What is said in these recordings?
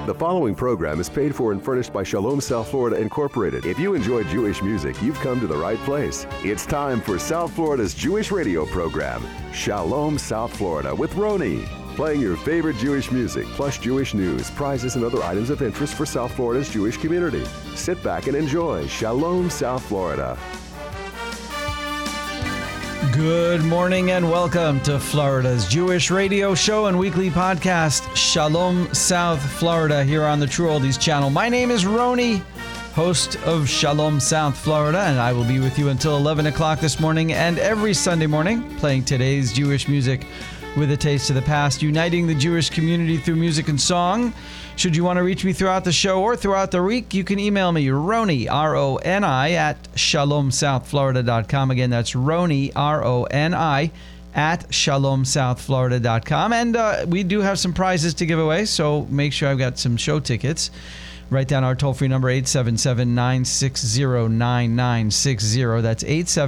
The following program is paid for and furnished by Shalom South Florida Incorporated. If you enjoy Jewish music, you've come to the right place. It's time for South Florida's Jewish radio program, Shalom South Florida with Roni. Playing your favorite Jewish music, plus Jewish news, prizes, and other items of interest for South Florida's Jewish community. Sit back and enjoy Shalom South Florida. Good morning and welcome to Florida's Jewish radio show and weekly podcast, Shalom South Florida, here on the True Oldies channel. My name is Roni, host of Shalom South Florida, and I will be with you until 11 o'clock this morning and every Sunday morning, playing today's Jewish music with a taste of the past, uniting the Jewish community through music and song. Should you want to reach me throughout the show or throughout the week, you can email me, Roni, R-O-N-I, at shalomsouthflorida.com. Again, that's Roni, R-O-N-I, at shalomsouthflorida.com. And we do have some prizes to give away, so make sure I've got some show tickets. Write down our toll-free number, 877-960-9960. That's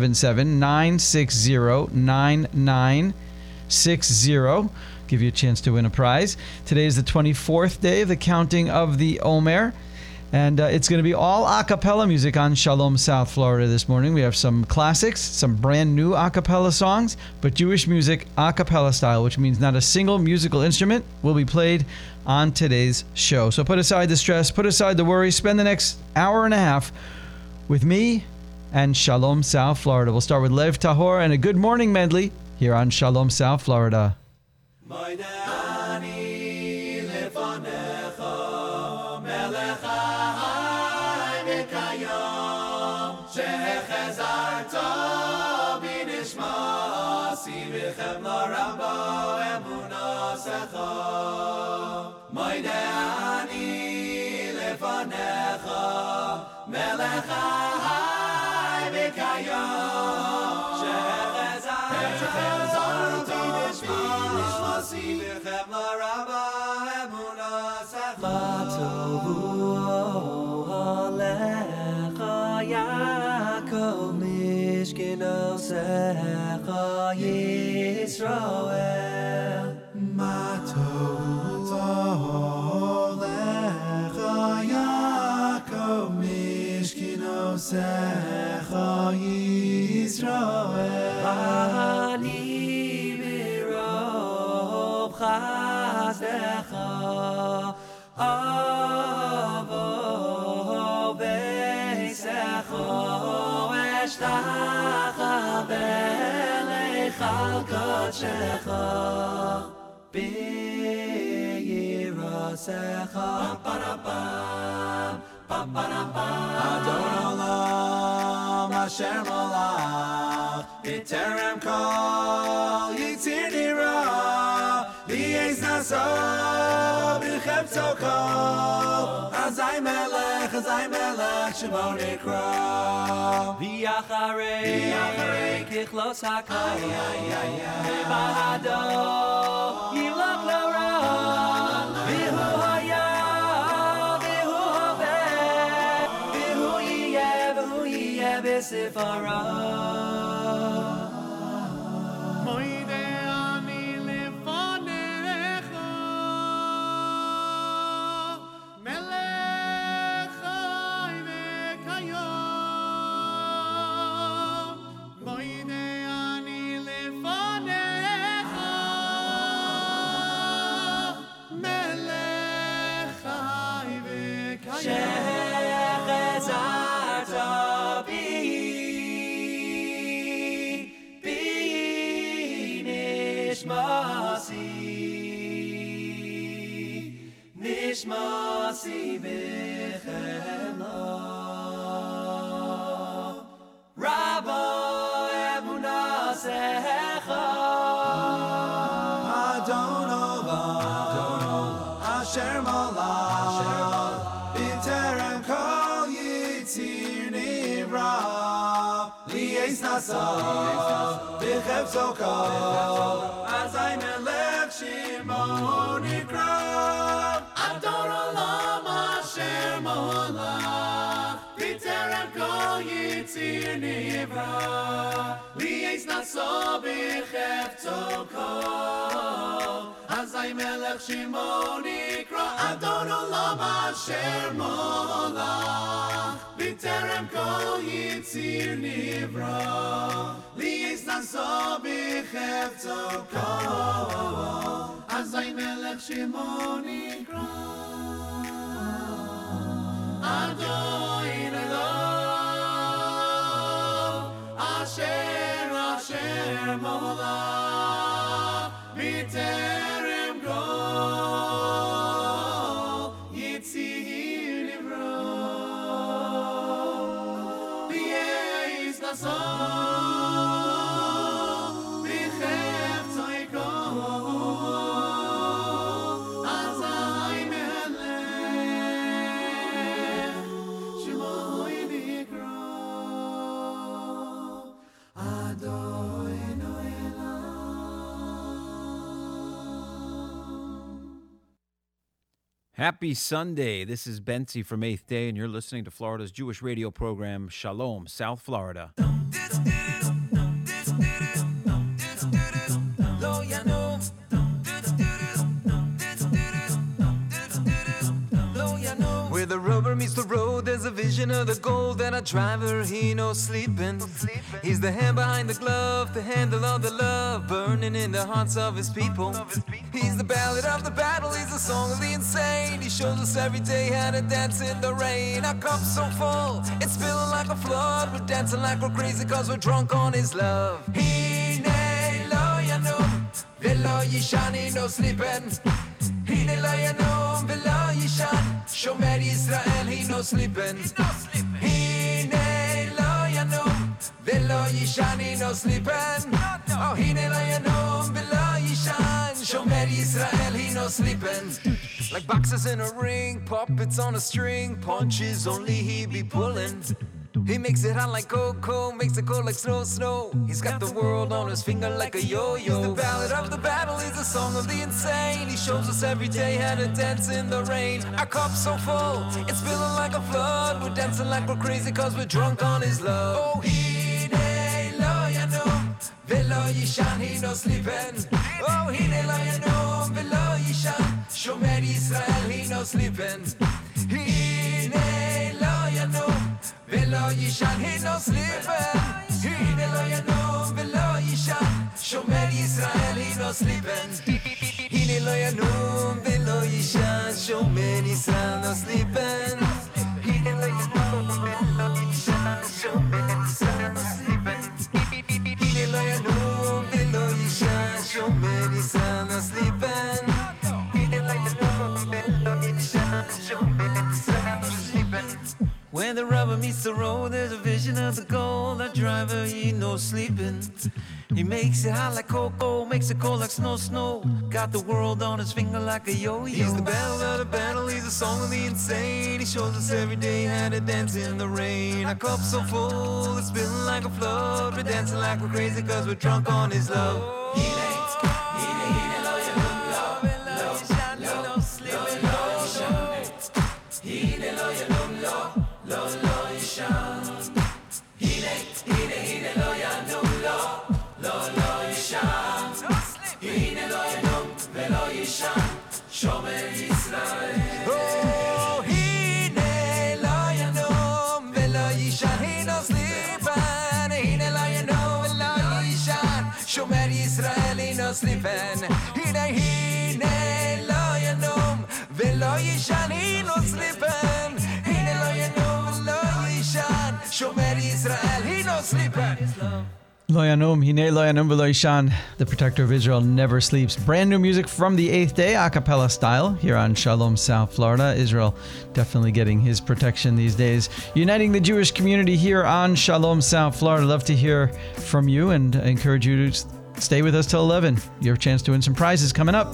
877-960-9960. Give you a chance to win a prize. Today is the 24th day of the counting of the Omer, and it's going to be all a cappella music on Shalom South Florida this morning. We have some classics, some brand new a cappella songs, but Jewish music a cappella style, which means not a single musical instrument will be played on today's show. So put aside the stress, put aside the worry, spend the next hour and a half with me and Shalom South Florida. We'll start with Lev Tahor and a Good Morning medley here on Shalom South Florida. Yisrael, Ma Tov Lecha Yaakov Mishkenosecha Yisrael, Ani B'Rov Chasdecha Avo Beisecho Eshtacha Al Kodshecha B'Yirasecha Adon Olam Asher Malach B'Terem Kol Yitzir Nira V'Yez Naso B'Chepto Kol Azai Melech Shemo Nikra V'Yacharei Kichlos HaKol V'Bahado Yimlach L'Ra V'Hu Haya V'Hu Haveh V'Hu Yiyeh B'Sifara Nishmasi b'chemla Rabbo emunasecha Adon Olam Asher Malach B'Terem Kol Yitzir Nivra Li'ez Nasa B'Chepto Kol Azai Melech Shemo Nikra Adon Olam Asher Malach B'Terem Kol Yitzir Nivra Li'ez Naso B'Chepto Kol Azai Azai Melech Shimo Nikra Adon Olam Asher Molach B'terem Kol Yitzir Nivra Li'ez Naso B'chefto Kol Azai Melech Shimo Nikra Adon Olam Asher Molach B'terem Kol Yitzir Nivra Li'ez Naso B'chefto Kol Azai Melech Shemo Nikra Adon Happy Sunday. This is Bentzi from 8th Day, and you're listening to Florida's Jewish radio program, Shalom, South Florida. Where the rubber meets the road, there's a vision of the goal that a driver, he knows sleeping. He's the hand behind the glove, the handle of the love, burning in the hearts of his people. He's the ballad of the battle, he's the song of the insane. He shows us every day how to dance in the rain. Our cup's so full, it's spilling like a flood. We're dancing like we're crazy cause we're drunk on his love. Hine lo yanum, velo yishan, he no sleeping. Hine lo yanum, velo yishan, Shomer Yisrael, he no sleeping. Hine lo yanum, velo yishan, he no sleeping. Oh, hine lo yanum, velo yishan, Shomer Yisrael, he no sleeping. Like boxers in a ring, puppets on a string, punches only he be pulling. He makes it hot like cocoa, makes it cold like snow. He's got the world on his finger like a yo-yo. He's the ballad of the battle, he's the song of the insane. He shows us every day how to dance in the rain. Our cup's so full, it's spilling like a flood. We're dancing like we're crazy cause we're drunk on his love. Oh, hine lo yanum, velo yishan, he no sleeping. Oh, hine lo yanum, velo yishan, Shomer Yisrael, he no sleeping. Hine lo yanum, velo yishan, he no sleeping. Hine lo yanum, velo yishan, Shomer Yisrael, he no sleeping. Hine lo yanum, velo yishan, Shomer Yisrael, no sleeping. Hine lo yanum, velo yishan, Shomer Yisrael, no sleeping. Hine lo yanum, velo yishan, Shomer Yisrael, no sleeping. Hine lo yanum, velo yishan, Shomer Yisrael, no sleeping. When the rubber meets the road, there's a vision of the goal. That driver, he no sleeping. He makes it hot like cocoa, makes it cold like snow. Got the world on his finger like a yo-yo. He's the ballad of the battle, he's the song of the insane. He shows us every day how to dance in the rain. Our cup's so full, it's spilling like a flood. We're dancing like we're crazy cause we're drunk on his love. Shomer Yisrael. Oh, hine lo yanum, velo yishan, he no sleepin'. Hine lo yanum, velo yishan, Shomer Yisrael, he no sleepin'. Hine lo yanum, velo yishan, he no sleepin'. Hine lo yanum, velo yishan, Shomer Yisrael, he no sleepin'. Lo yanum, hine lo yanum v'lo yishan. The Protector of Israel never sleeps. Brand new music from the 8th Day, a cappella style, here on Shalom, South Florida. Israel definitely getting his protection these days. Uniting the Jewish community here on Shalom, South Florida. Love to hear from you, and I encourage you to stay with us till 11. You have a chance to win some prizes coming up.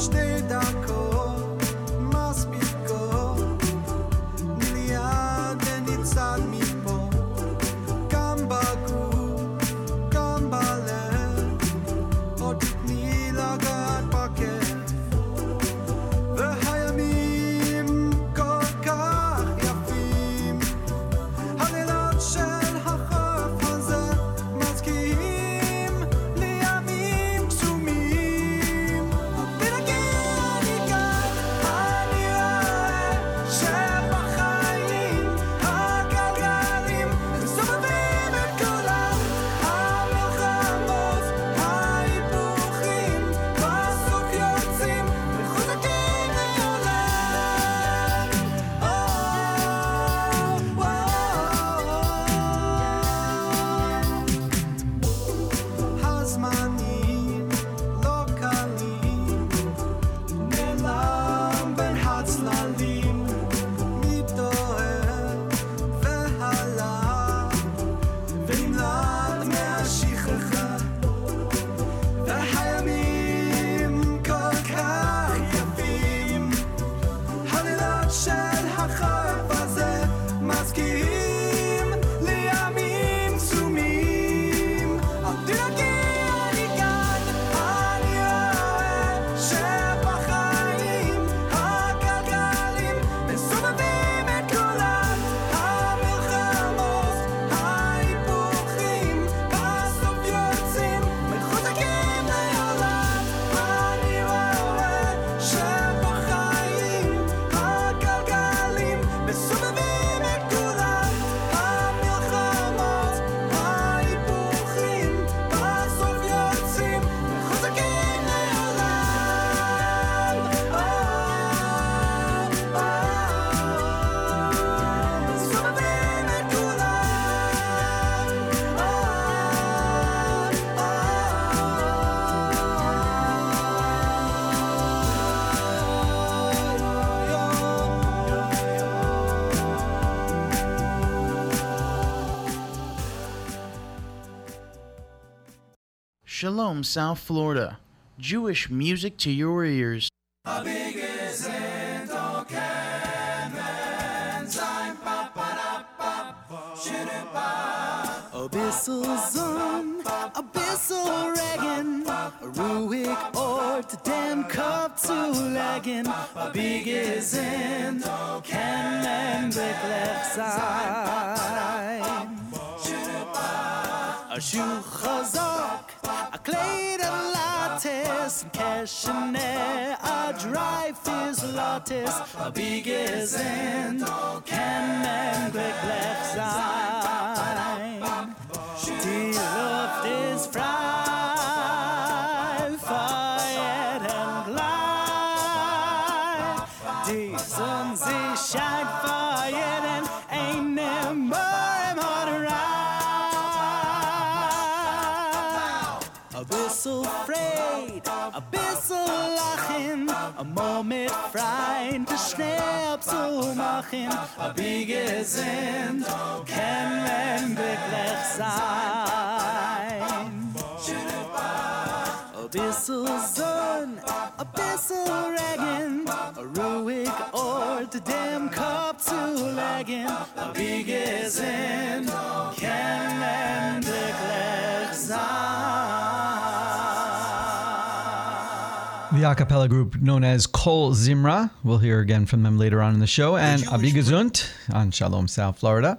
Shalom, South Florida. Jewish music to your ears. A bissel Zon, a bissel Regen, a ruhig Ort, dem Kopf zu legen, a big Gesinn, kann man glücklich sein. A Schuh Chazak, a Kleid a Lattice, Keshene, a Dreifis Lattice, a big Gesinn, kann man glücklich sein. Die Luft ist frei, feiert und gleich. Die Sonne, sie scheint feiert und ain't no more im A bissel Freude, a bissel Lachen, a Moment Freund, a Schnell zu machen, a big Gesinn, kann man glücklich sein. A bissel Sonne, a bissel Regen, a ruhig Ort, dem Kopf zu legen, a big Gesinn, kann man glücklich sein. The a cappella group known as Kol Zimra. We'll hear again from them later on in the show. And Abigazunt on Shalom, South Florida.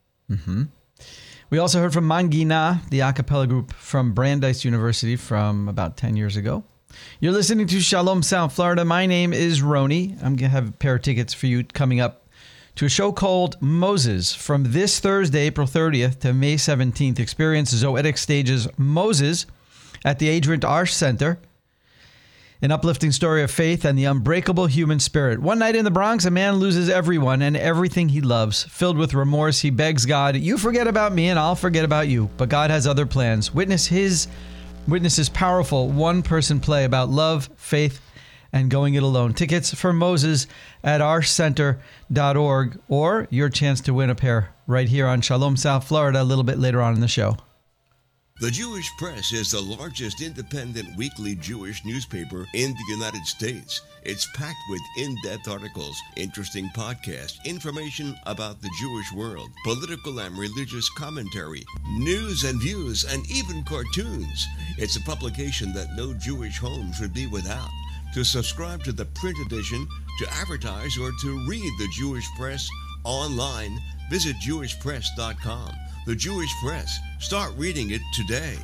We also heard from Mangina, the a cappella group from Brandeis University from about 10 years ago. You're listening to Shalom, South Florida. My name is Roni. I'm going to have a pair of tickets for you coming up to a show called Moses from this Thursday, April 30th to May 17th. Experience Zoetic Stages Moses at the Adrian Arsh Center. An uplifting story of faith and the unbreakable human spirit. One night in the Bronx, a man loses everyone and everything he loves. Filled with remorse, he begs God, "You forget about me and I'll forget about you." But God has other plans. Witness his powerful one-person play about love, faith, and going it alone. Tickets for Moses at arshcenter.org or your chance to win a pair right here on Shalom, South Florida a little bit later on in the show. The Jewish Press is the largest independent weekly Jewish newspaper in the United States. It's packed with in-depth articles, interesting podcasts, information about the Jewish world, political and religious commentary, news and views, and even cartoons. It's a publication that no Jewish home should be without. To subscribe to the print edition, to advertise, or to read the Jewish Press online, visit jewishpress.com. The Jewish Press. Start reading it today.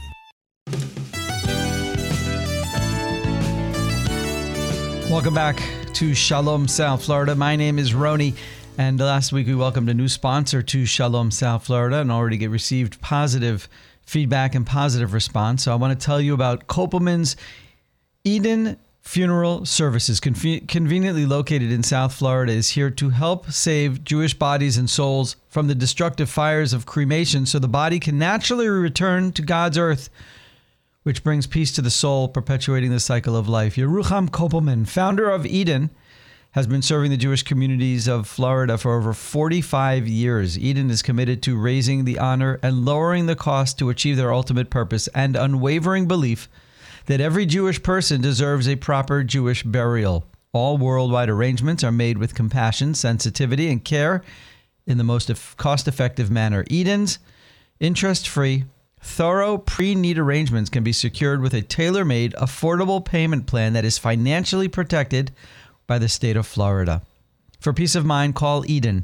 Welcome back to Shalom South Florida. My name is Roni, and last week we welcomed a new sponsor to Shalom South Florida and already received positive feedback and positive response. So I want to tell you about Kopelman's Eden Funeral Services, conveniently located in South Florida, is here to help save Jewish bodies and souls from the destructive fires of cremation so the body can naturally return to God's earth, which brings peace to the soul, perpetuating the cycle of life. Yerucham Kopelman, founder of Eden, has been serving the Jewish communities of Florida for over 45 years. Eden is committed to raising the honor and lowering the cost to achieve their ultimate purpose and unwavering belief that every Jewish person deserves a proper Jewish burial. All worldwide arrangements are made with compassion, sensitivity, and care in the most cost-effective manner. Eden's interest-free, thorough pre-need arrangements can be secured with a tailor-made, affordable payment plan that is financially protected by the state of Florida. For peace of mind, call Eden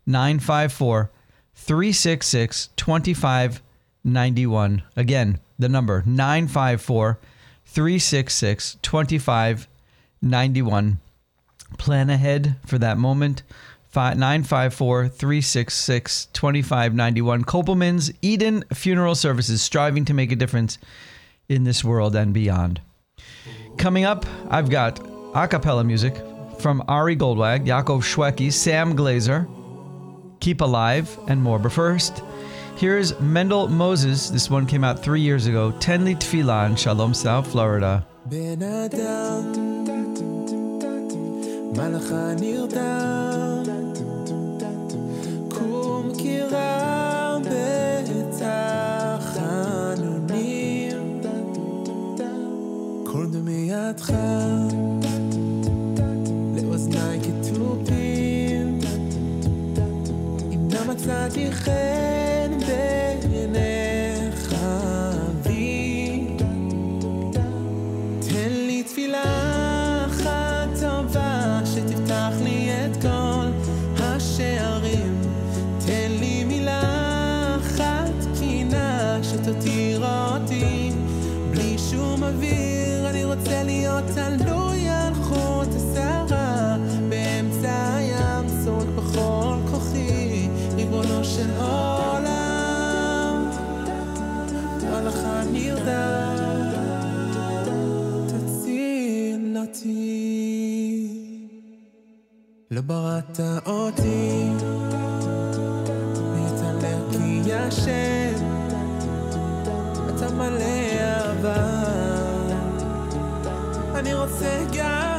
954-366-2591. Again, the number 954-366-2591. Plan ahead for that moment. 954-366-2591. Kopelman's Eden Funeral Services, striving to make a difference in this world and beyond. Coming up, I've got a cappella music from Ari Goldwag, Yaakov Shweki, Sam Glazer, Keep Alive, and more. But first, here's Mendel Moses. This one came out 3 years ago. Ten Li Tefillah in Shalom South Florida. Ben Adam, Malacha Nirדם, Kum Kiram Betachanunir, Kol Dumiyatcha, Leoznai Ketubim, Imna Matzati Chen Beinecha Vi, Ten Li Tefillah אחת טובה שתפתח לי את כל השערים, תן לי מילה אחת קינה שתותיר אותי בלי שום אוויר. אני רוצה להיות תלוי על חוט השערה באמצע הים, צועק בכל כוחי, ריבונו של עולם, הלכה נרדם, תציל אותי. לא בראת אותי להתעלם כי השם אתה מלא אהבה, אני רוצה גם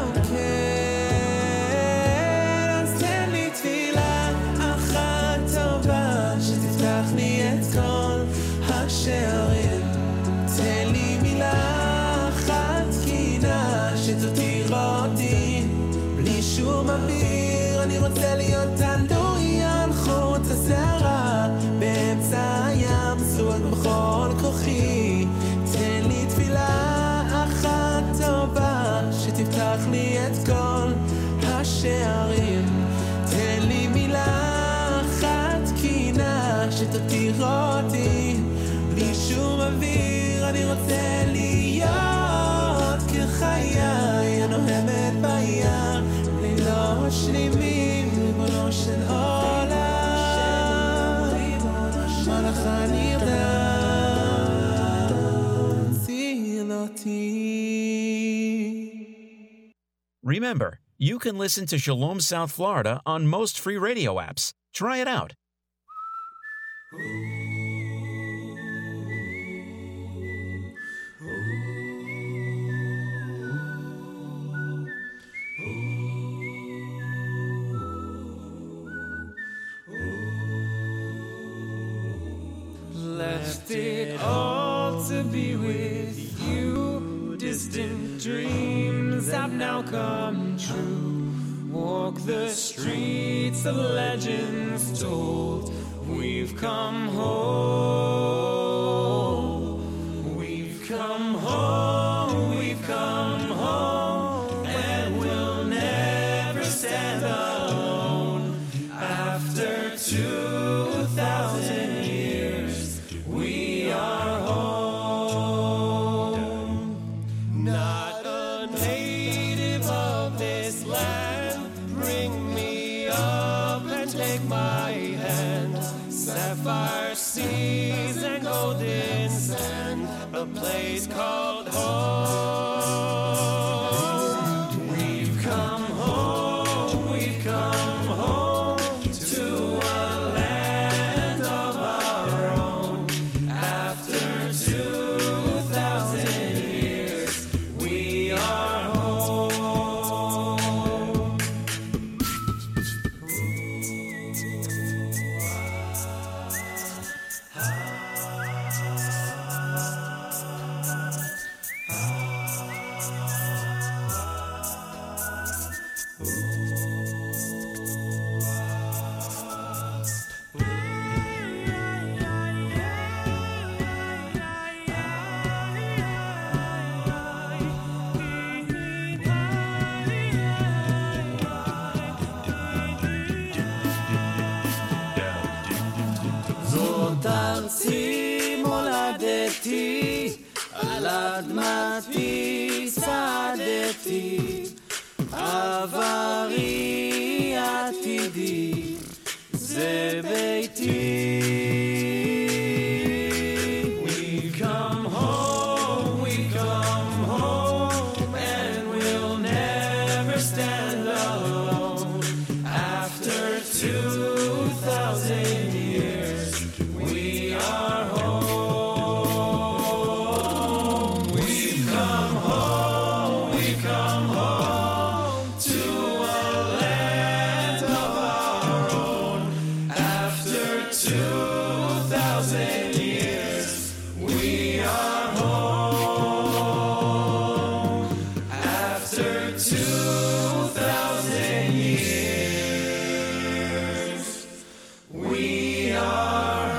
כן, אז תן לי תפילה אחת טובה שתפתח לי את כל השערים, תן לי מילה אחת קינה שתותיר אותי בלי שום אוויר. אני רוצה להיות תלוי על חוט השערה באמצע הים, צועק בכל כוחי, תן לי תפילה אחת טובה שתפתח לי את כל השערים, תן לי מילה אחת קינה שתותיר אותי בלי שום אוויר. אני רוצה להיות כחיי הנוהמת ביער, לילות שלמים, ריבונו של עולם, מלאכה נרדם, ציל אותי. Remember, you can listen to Shalom South Florida on most free radio apps. Try it out. Left it all to be with you. Distant dreams have now come true. Walk the streets of legends told. We've come home. We've come home. We've come home. And we'll never stand alone. After 2,000 years, we are home. Not a native of this land, bring me up and take my hand. Sapphire seas and golden sand, a place called home. We've come home, we've come home to a land of our own. After 2,000 years, we are home. זאת ארצי מולדתי, על אדמתי צעדתי, עברי עתידי, זה ביתי. We've come home, we've come home, and we'll never stand alone. After 2,000 years, we are home. We've come home, we've come home to a land of our own. After 2,000 years, we are home. After 2,000 years, we are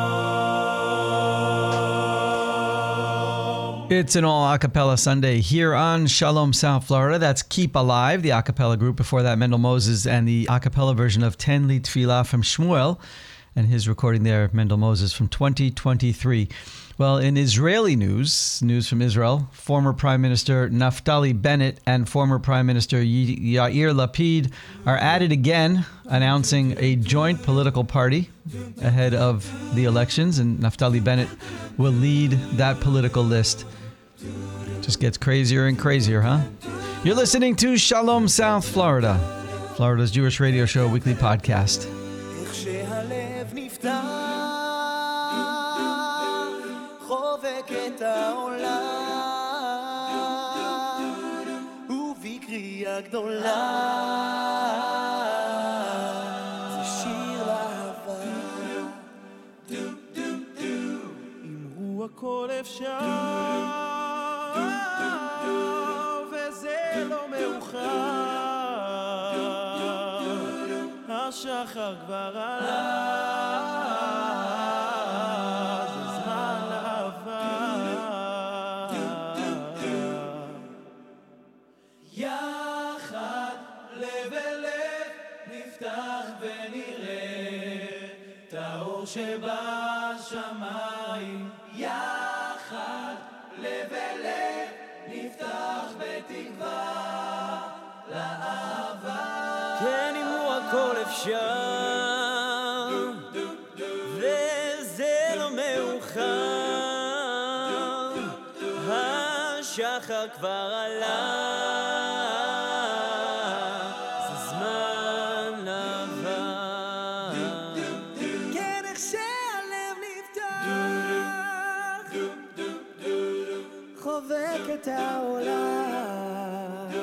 home. It's an all a cappella Sunday here on Shalom South Florida. That's Keep Alive, the a cappella group. Before that, Mendel Moses and the a cappella version of Ten Li Tfilah from Shmuel and his recording there, Mendel Moses, from 2023. Well, in Israeli news from Israel, former Prime Minister Naftali Bennett and former Prime Minister Yair Lapid are at it again, announcing a joint political party ahead of the elections, and Naftali Bennett will lead that political list. Just gets crazier and crazier, huh? You're listening to Shalom South Florida, Florida's Jewish radio show weekly podcast. איך שהלב נפתח, חובק את העולם, ובקריאה גדולה, זה שיר לאהבה. אמרו הכל אפשר, וזה לא מאוחר, השחר כבר עלה, זה זמן לאהבה. יחד לב אל לב נפתח ונראה את האור שבשמיים. יחד לב אל לב נפתח בתקווה לאהבה. כן, אמרו הכל אפשר, וזה לא מאוחר, השחר כבר עלה, זה זמן לבן. כן, איך שהלב נפתח, חובק את העולם,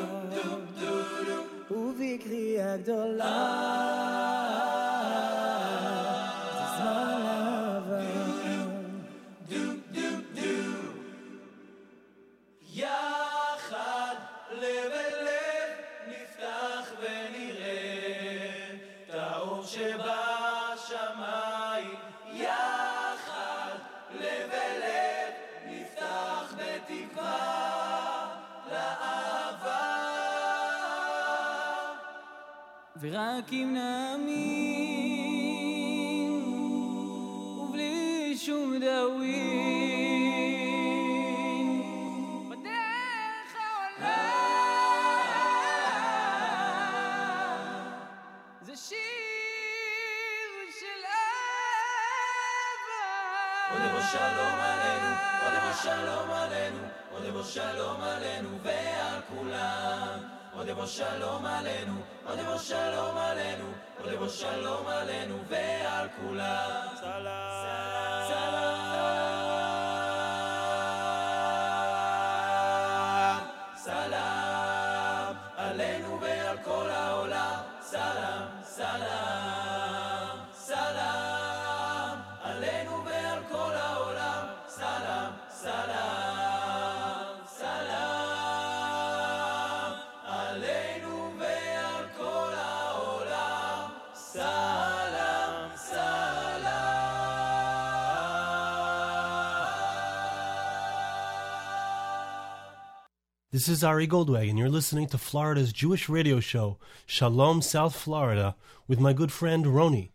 ובקריאה גדולה, זה זמן לאהבה. ורק אם נאמין ובלי שום דאווין בדרך העולם זה שיר של אהבה עוד יבוא שלום עלינו עוד יבוא שלום עלינו עוד יבוא שלום עלינו ועל כולם עוד יבוא שלום עלינו, עוד יבוא שלום עלינו, עוד יבוא שלום עלינו ועל כולם. סלאם, סלאם, סלאם עלינו ועל כל העולם. סלאם, סלאם, סלאם עלינו ועל כל העולם. סלאם, סלאם. This is Ari Goldwag, and you're listening to Florida's Jewish radio show, Shalom South Florida, with my good friend Roni.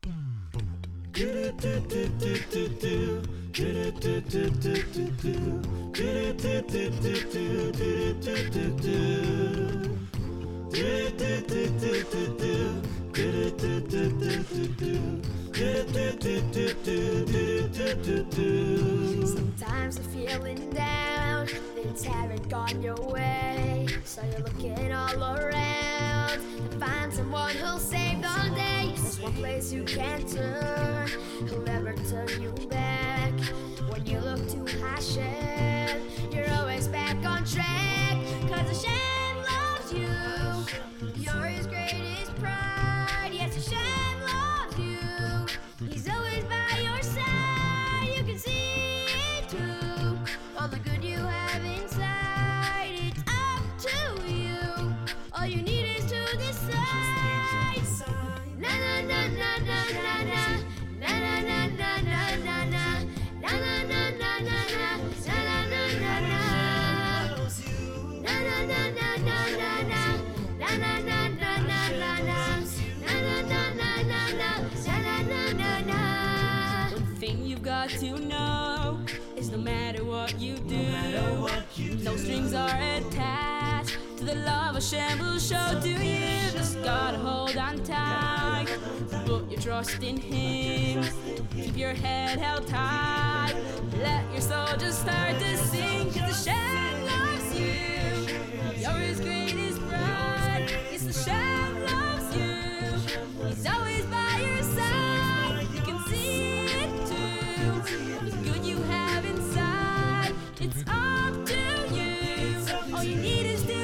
Sometimes you're feeling down, things haven't gone your way, so you're looking all around to find someone who'll save the day. There's one place you can turn, who'll never turn you back. When you look to Hashem, you're always back on track, 'cause Hashem loves you, you're his greatest pride. Yes, Hashem loves you, he's always by your side. You can see it too, all the good you have inside. It's up to you, all you need is to decide. Na na na na na na na, na na na na na na na, na na na na na na, na na na na na, na na na na na na na, na na na na na na na, na na na na na na, na na na. One thing you've got to know is no matter what you do, no strings are attached to the love Hashem will show to you. Just gotta hold on tight, put your trust in Him, keep your head held tight, let your soul just start to sing, 'cause Hashem loves you, you're His greatest pride. Yes, Hashem loves you, He's always by your side. You can see it too, the good you have inside. It's up to you, all you need is to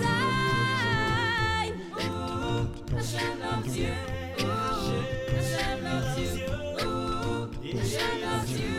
decide. Ooh, Hashem loves you. Ooh, Hashem loves you. Ooh, Hashem loves you.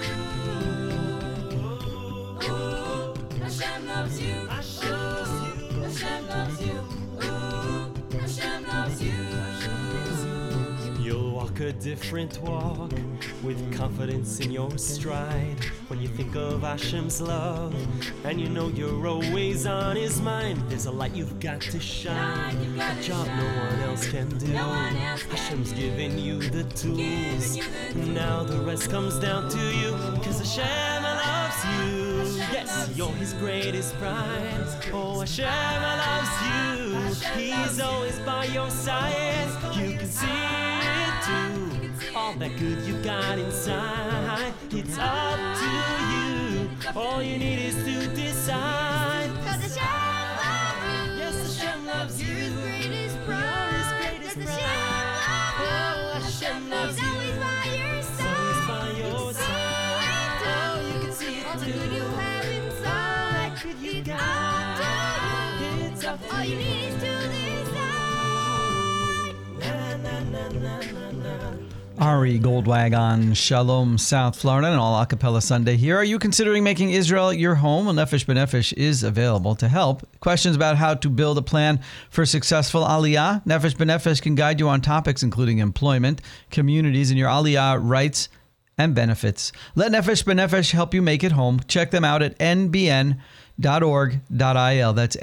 Ooh, Hashem loves you. Ooh, Hashem loves you. Ooh, Hashem loves you. You'll walk a different walk with confidence in your stride when you think of Hashem's love, and you know you're always on His mind. There's a light you've got to shine, a job no one else can do. Hashem's giving you the tools, now the rest comes down to you, 'cause Hashem loves you. Yes, you're His greatest prize. Oh, Hashem loves you, He's always by your side. You can see it too, all that good you got inside. It's up to you, all you need is to decide. 'Cause Hashem loves you. Yes, Hashem loves you. You're His greatest You're pride. His greatest Yes, pride. Hashem Oh, Hashem loves He's you. always by your He's always side. by your side. Oh, you can see it all the too. good you have inside. Good you It's got. up to you. It's up to All you need is to decide. Na na na na na na. Ari Goldwag on Shalom South Florida, and all acapella Sunday here. Are you considering making Israel your home? Well, Nefesh B'Nefesh is available to help. Questions about how to build a plan for successful Aliyah? Nefesh B'Nefesh can guide you on topics including employment, communities, and your Aliyah rights and benefits. Let Nefesh B'Nefesh help you make it home. Check them out at nbn.org.il. That's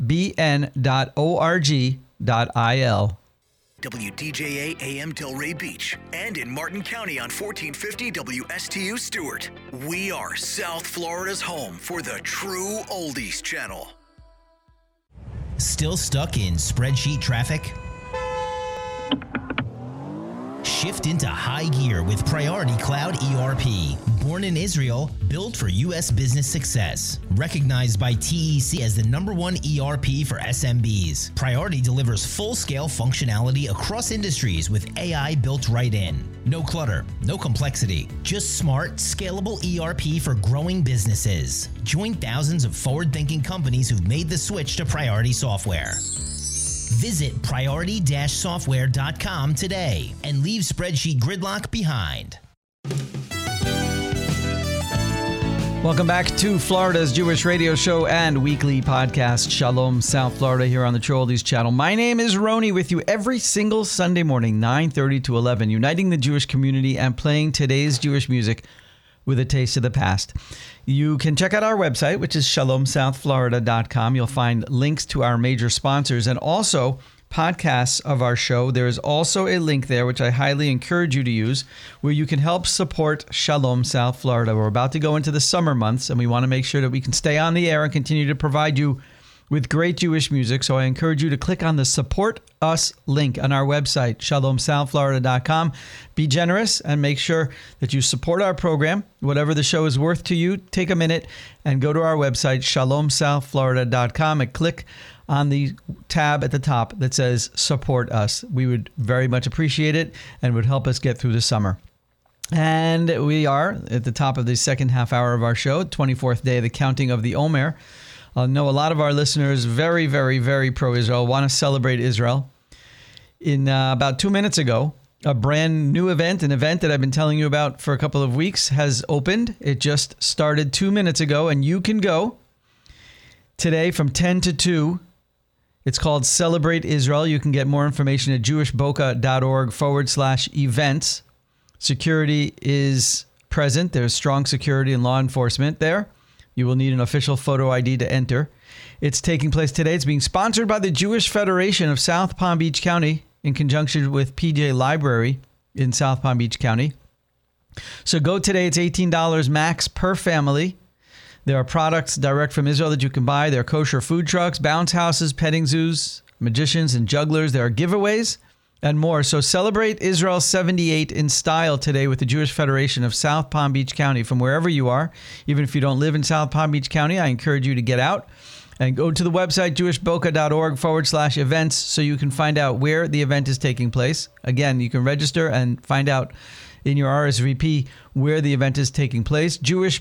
nbn.org.il. WDJA AM Delray Beach and in Martin County on 1450 WSTU Stewart. We are South Florida's home for the true oldies channel. Still stuck in spreadsheet traffic? Shift into high gear with Priority Cloud ERP. Born in Israel, built for U.S. business success. Recognized by TEC as the #1 ERP for SMBs. Priority delivers full-scale functionality across industries with AI built right in. No clutter, no complexity. Just smart, scalable ERP for growing businesses. Join thousands of forward-thinking companies who've made the switch to Priority software. Visit priority-software.com today and leave spreadsheet gridlock behind. Welcome back to Florida's Jewish radio show and weekly podcast, Shalom South Florida, here on the True Oldies channel. My name is Roni, with you every single Sunday morning, 9:30 to 11, uniting the Jewish community and playing today's Jewish music with a taste of the past. You can check out our website, which is shalomsouthflorida.com. You'll find links to our major sponsors and also podcasts of our show. There is also a link there, which I highly encourage you to use, where you can help support Shalom South Florida. We're about to go into the summer months, and we want to make sure that we can stay on the air and continue to provide you with great Jewish music. So I encourage you to click on the Support Us link on our website, shalomsouthflorida.com. Be generous and make sure that you support our program. Whatever the show is worth to you, take a minute and go to our website, shalomsouthflorida.com, and click on the tab at the top that says Support Us. We would very much appreciate it and would help us get through the summer. And we are at the top of the second half hour of our show, 24th day of the counting of the Omer. I know a lot of our listeners, very, very, very pro-Israel, want to celebrate Israel. In about 2 minutes ago, a brand new event, an event that I've been telling you about for a couple of weeks, has opened. It just started 2 minutes ago, and you can go today from 10 to 2. It's called Celebrate Israel. You can get more information at jewishboca.org/events. Security is present. There's strong security and law enforcement there. You will need an official photo ID to enter. It's taking place today. It's being sponsored by the Jewish Federation of South Palm Beach County in conjunction with PJ Library in South Palm Beach County. So go today. It's $18 max per family. There are products direct from Israel that you can buy. There are kosher food trucks, bounce houses, petting zoos, magicians and jugglers. There are giveaways and more. So celebrate Israel 78 in style today with the Jewish Federation of South Palm Beach County. From wherever you are, even if you don't live in South Palm Beach County, I encourage you to get out and go to the website, jewishboca.org/events, so you can find out where the event is taking place. Again, you can register and find out in your RSVP where the event is taking place.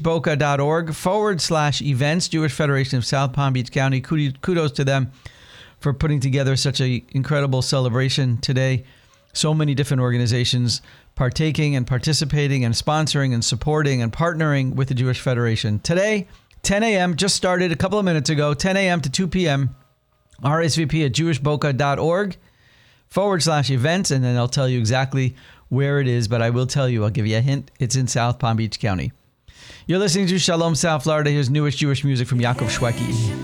jewishboca.org/events, Jewish Federation of South Palm Beach County. Kudos to them for putting together such an incredible celebration today. So many different organizations partaking and participating and sponsoring and supporting and partnering with the Jewish Federation. Today, 10 a.m., just started a couple of minutes ago, 10 a.m. to 2 p.m., RSVP at jewishboca.org/events, and then I'll tell you exactly where it is, but I will tell you, I'll give you a hint, it's in South Palm Beach County. You're listening to Shalom South Florida. Here's newest Jewish music from Yaakov Shweki.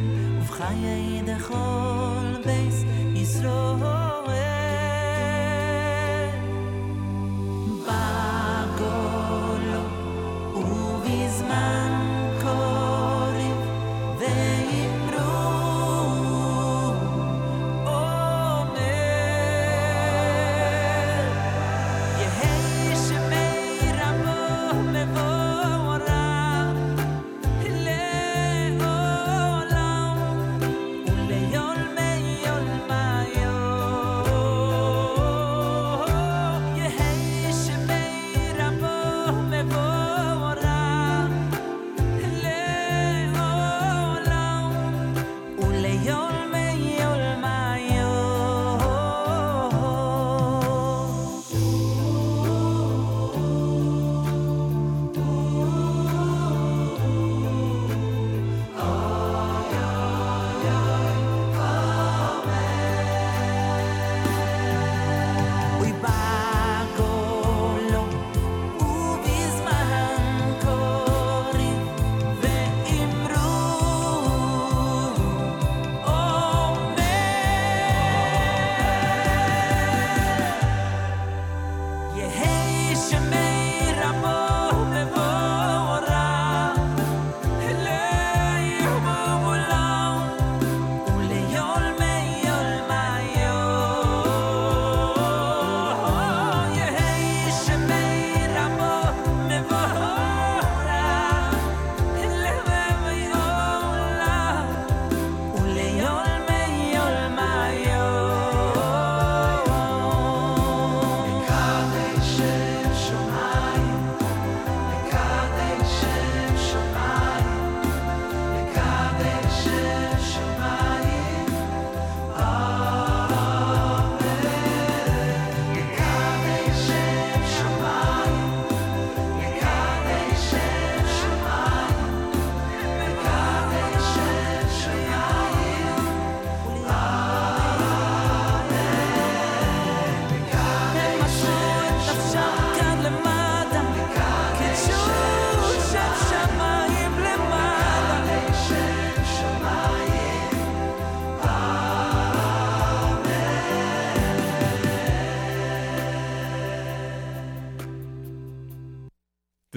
חיי דכל בייס ישראל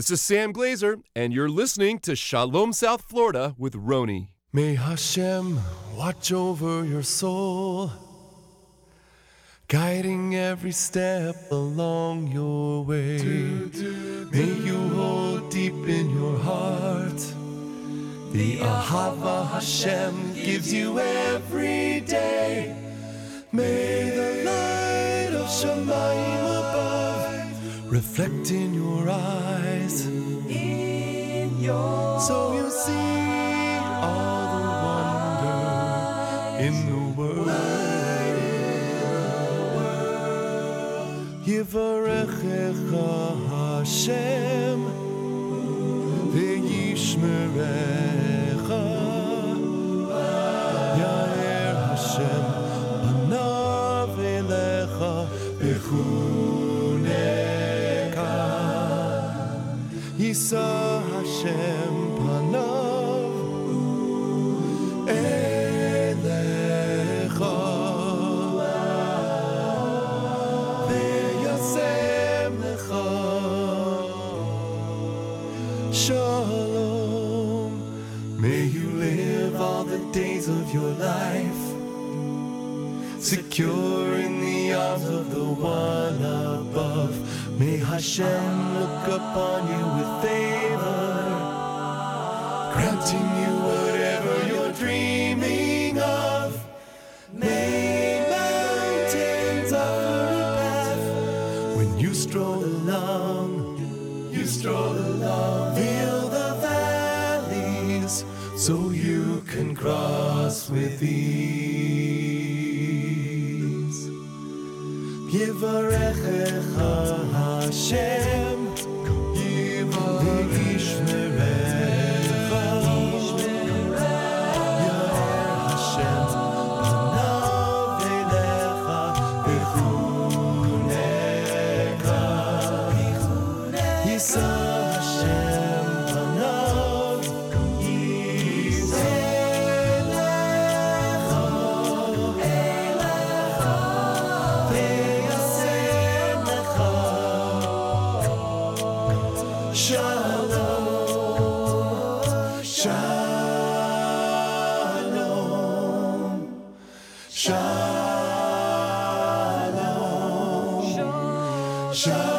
This is Sam Glazer, and you're listening to Shalom South Florida with Roni. May Hashem watch over your soul, guiding every step along your way. May you hold deep in your heart the Ahava Hashem gives you every day. May the light of Shamayim above reflect in your eyes, so you see all the wonder in the world. Yivarechecha Hashem ve'yishmerecha, Yair Hashem panav elecha v'chuneka, Yisa Hashem panav elecha ve'yasem lecha shalom. May you live all the days of your life secure in the arms of the one above. May Hashem look upon you with favor, granting you whatever you're dreaming of. May mountains offer a path when you stroll along. Feel the valleys so you can cross with ease. Yivarechecha Hashem, Yishmerecha, Yair Hashem panav elecha v'chuneka, Yisa Hashem panav ve'yasem lecha shalom, shalom, shalom.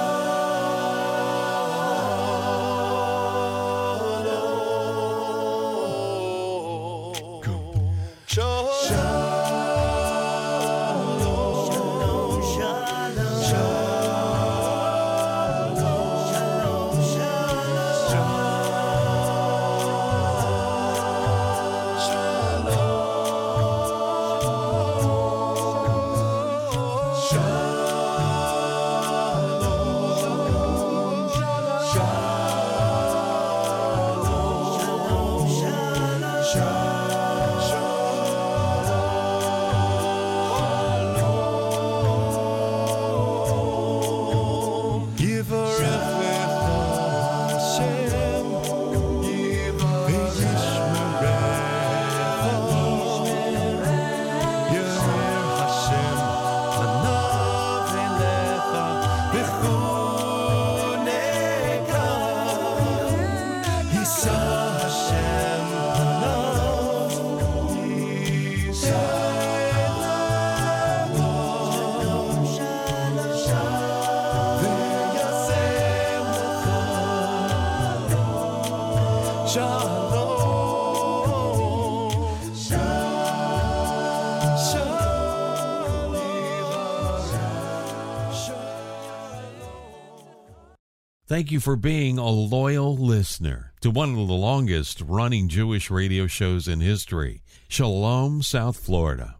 Thank you for being a loyal listener to one of the longest running Jewish radio shows in history, Shalom, South Florida.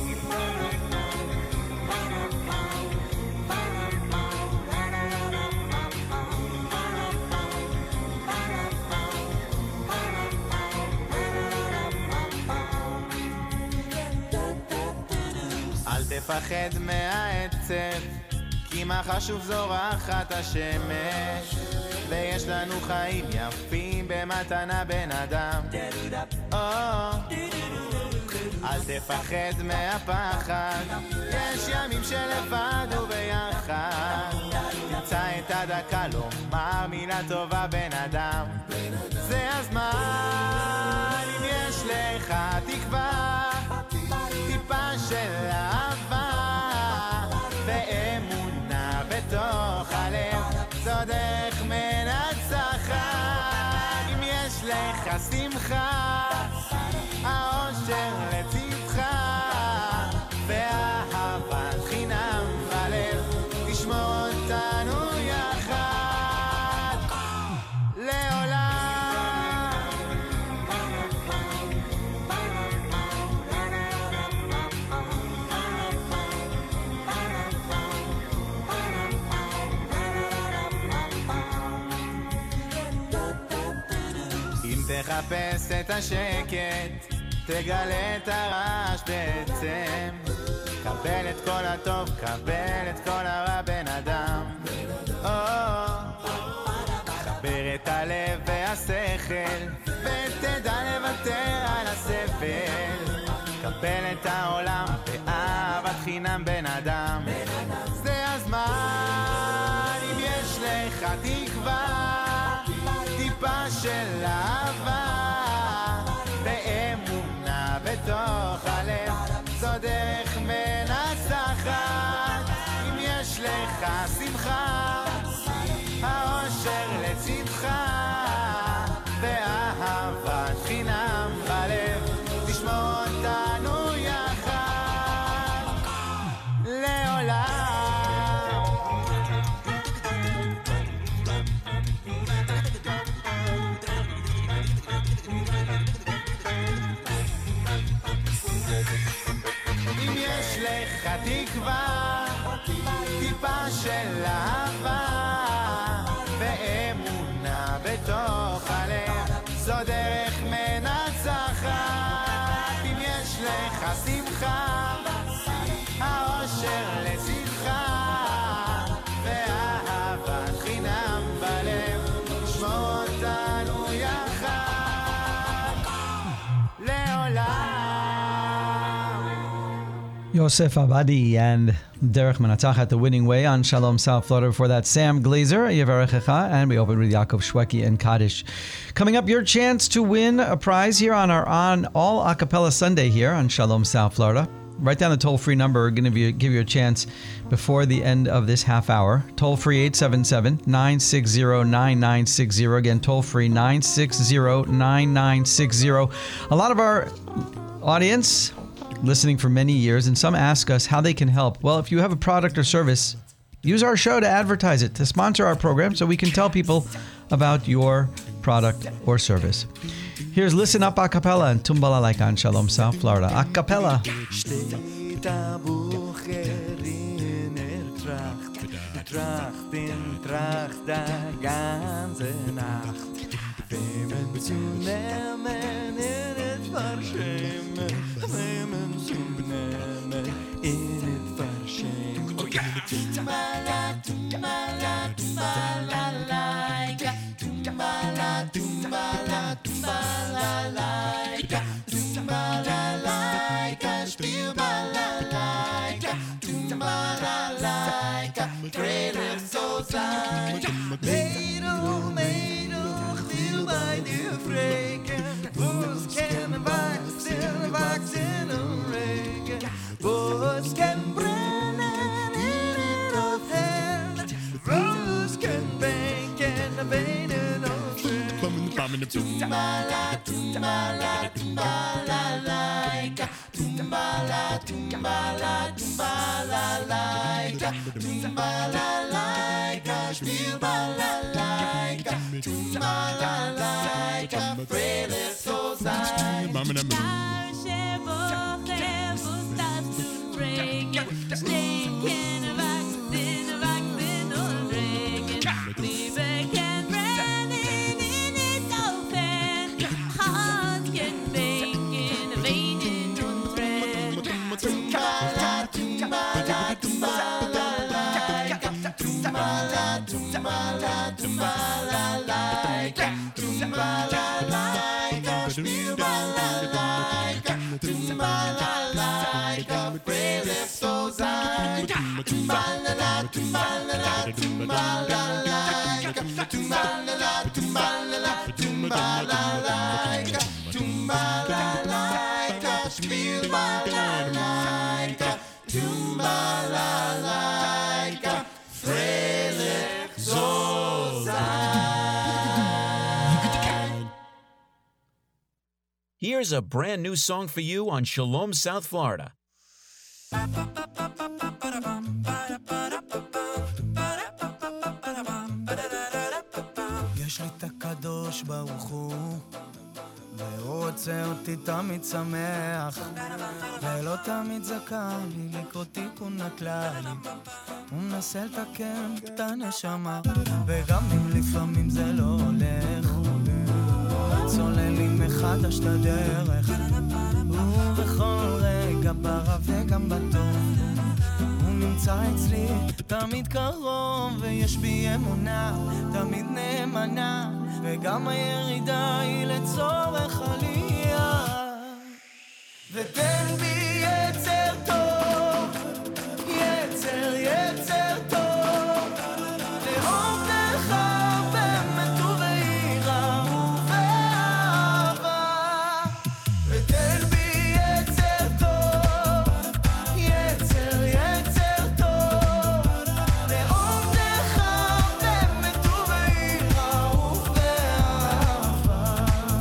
אל תפחד מהעצב, כי מה חשוב זורחת השמש, ויש לנו חיים יפים במתנה בן אדם. אל תפחד מהפחד, יש ימים שלבד וביחד. נמצא את הדקה לומר מילה טובה בן אדם. זה הזמן, אם יש לך תקווה, טיפה של אהבה ואמונה בתוך הלב, זו דרך מנצחת. אם יש לך שמחה, האושר לצדך, ואהבת חינם בלב, תשמור אותנו יחד לעולם. אם תחפש את השקט, תגלה את הרעש בעצם. קבל את כל הטוב, קבל את כל הרע בן אדם. חבר את הלב והשכל, ותדע לוותר על הסבל. קבל את העולם באהבת חינם בן אדם. זה הזמן, אם יש לך תקווה, טיפה של אהבה ואמונה בתוך הלב, זו דרך מנצחת. אם יש לך שמחה, האושר לצדך, ואהבת חינם בלב, תשמור אותנו יחד לעולם. אם יש לך תקווה, טיפה של אהבה ואמונה בתוך הלב, זו דרך מנצחת. אם יש לך שמחה, האושר לצדך, ואהבת חינם בלב, תשמור אותנו יחד לעולם. Yosef Abadi and Derech Menatachat, The Winning Way on Shalom South Florida. Before that, Sam Glazer, Yevarechecha, and we opened with Yaakov Shweki and Kaddish. Coming up, your chance to win a prize here on our all a cappella Sunday here on Shalom South Florida. Write down the toll-free number. We're going to give you a chance before the end of this half hour. Toll-free 877-960-9960. Again, toll-free 960-9960. A lot of our audience listening for many years, and some ask us how they can help. Well, if you have a product or service, use our show to advertise it, to sponsor our program, so we can tell people about your product or service. Here's Listen Up a cappella and Tumbala Like on Shalom South Florida. A cappella. Tumbala, tumbala, tumbala, like tumbala, tumbala, tumbala, like tumbala, like tumbala, like tumbala, like freile so sein. Tumbala, Here's a brand new song for you on Shalom, South Florida. יש לי את הקדוש ברוך הוא, והוא רוצה אותי תמיד שמח, ולא תמיד זכר לי לקרוא תיקון הכללי. הוא מנסה לתקן את הנשמה, וגם אם לפעמים זה לא הולך, צולל לי מחדש את הדרך. ובכל רגע ברע וגם בטוב, הוא נמצא אצלי תמיד קרוב, ויש בי אמונה תמיד נאמנה, וגם הירידה היא לצורך עלייה. ותן בי יצר טוב, יצר יצר טוב, לאהוב לך באמת וביראה ובאהבה. ותן בי יצר טוב, יצר יצר טוב, לאהוב לך באמת וביראה ובאהבה.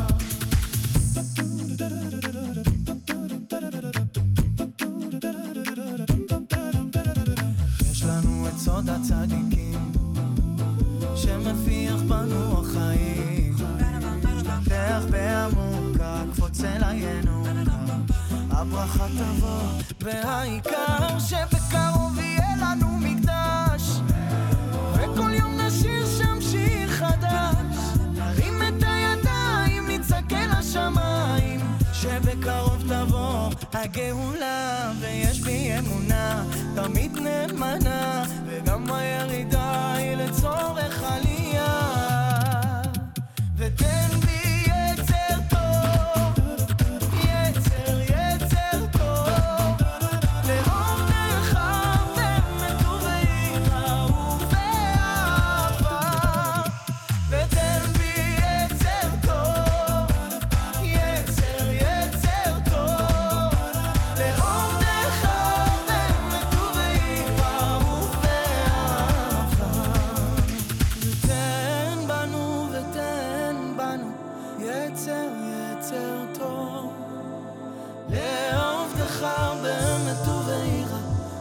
יש לנו את סוד הצדיקים שמפיח בנו החיים, נפתח בעמוקה, קפוץ אל הינוקה, הברכה תבוא, והעיקר שבקרוב יהיה לנו מקדש, וכל יום נשיר שם שיר חדש, נרים את הידיים, נצעק לשמיים, שבקרוב תבוא הגאולה, ויש בי אמונה תמיד נאמנה, וגם הירידה היא לצורך עלייה. ותן בי יצר טוב, יצר יצר טוב, לאהוב לך באמת וביראה ובאהבה. ותן בי יצר טוב, יצר יצר טוב, לאהוב לך באמת וביראה ובאהבה. ותן בנו יצר יצר טוב, לאהוב לך באמת וביראה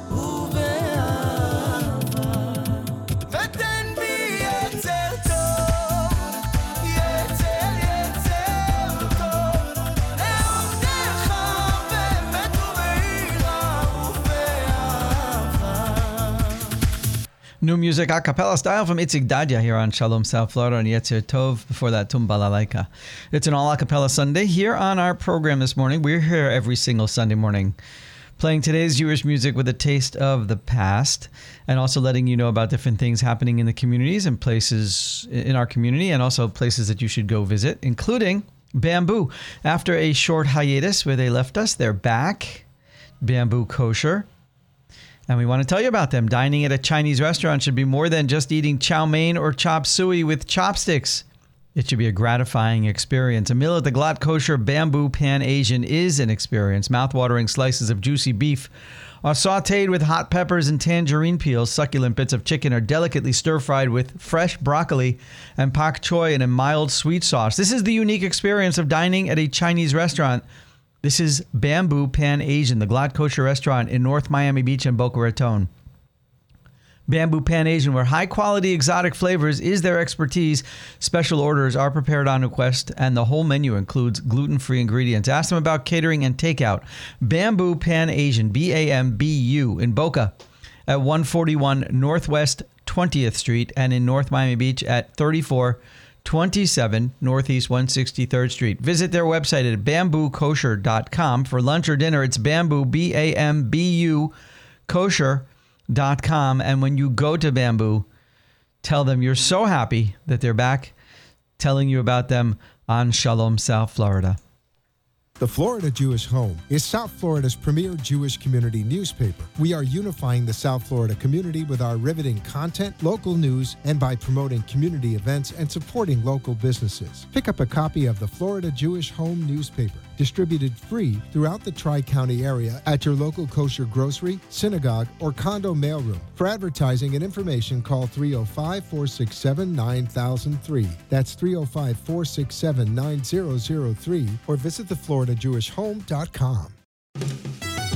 ובאהבה. ותן בי יצר טוב, יצר יצר טוב, לאהוב לך באמת וביראה ובאהבה. New music a cappella style from Itzik Dadya here on Shalom South Florida and Yetzer Tov. Before that, Tum Balalaika. It's an all a cappella Sunday here on our program this morning. We're here every single Sunday morning playing today's Jewish music with a taste of the past, and also letting you know about different things happening in the communities and places in our community, and also places that you should go visit, including Bamboo. After a short hiatus where they left us, they're back. Bamboo Kosher. And we want to tell you about them. Dining at a Chinese restaurant should be more than just eating chow mein or chop suey with chopsticks. It should be a gratifying experience. A meal at the Glatt Kosher Bamboo Pan Asian is an experience. Mouth-watering slices of juicy beef are sautéed with hot peppers and tangerine peels. Succulent bits of chicken are delicately stir-fried with fresh broccoli and pak choy in a mild sweet sauce. This is the unique experience of dining at a Chinese restaurant. This is Bamboo Pan Asian, the Glatt Kosher restaurant in North Miami Beach and Boca Raton. Bamboo Pan Asian, where high-quality exotic flavors is their expertise. Special orders are prepared on request, and the whole menu includes gluten-free ingredients. Ask them about catering and takeout. Bamboo Pan Asian, B-A-M-B-U, in Boca at 141 Northwest 20th Street, and in North Miami Beach at 3427 Northeast 163rd Street. Visit their website at bambookosher.com. For lunch or dinner, it's bamboo, B-A-M-B-U, kosher.com. And when you go to Bamboo, tell them you're so happy that they're back, telling you about them on Shalom South Florida. The Florida Jewish Home is South Florida's premier Jewish community newspaper. We are unifying the South Florida community with our riveting content, local news, and by promoting community events and supporting local businesses. Pick up a copy of the Florida Jewish Home newspaper, distributed free throughout the Tri-County area at your local kosher grocery, synagogue, or condo mailroom. For advertising and information, call 305-467-9003. That's 305-467-9003, or visit thefloridajewishhome.com.